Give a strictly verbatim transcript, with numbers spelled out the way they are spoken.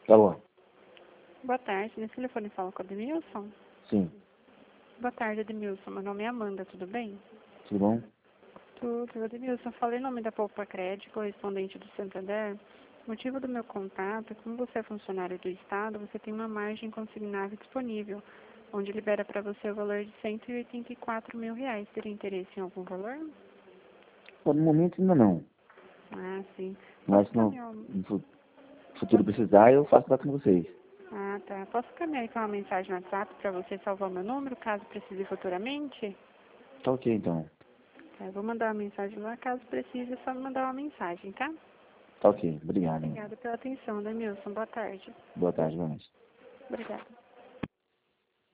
Alô? Boa tarde, nesse telefone fala com o Ademilson? Sim. Boa tarde, Ademilson. Meu nome é Amanda, tudo bem? Tudo bom? Tudo, Ademilson. Falei em nome da Poupa Crédito, correspondente do Santander. O motivo do meu contato é que, como você é funcionário do Estado, você tem uma margem consignável disponível, onde libera para você o valor de cento e oitenta e quatro mil reais. Teria interesse em algum valor? Pô, no momento ainda não. Ah, sim. Mas Posso se no, caminhar? no fu- futuro precisar, eu faço contato com vocês. Ah, tá. Posso caminhar então uma mensagem no WhatsApp para você salvar o meu número, caso precise futuramente? Tá ok, então. Tá, eu vou mandar uma mensagem lá, caso precise, é só me mandar uma mensagem, tá? Tá ok. Obrigado. Obrigada pela atenção, Ademilson. Boa tarde. Boa tarde, Vanessa. Obrigada.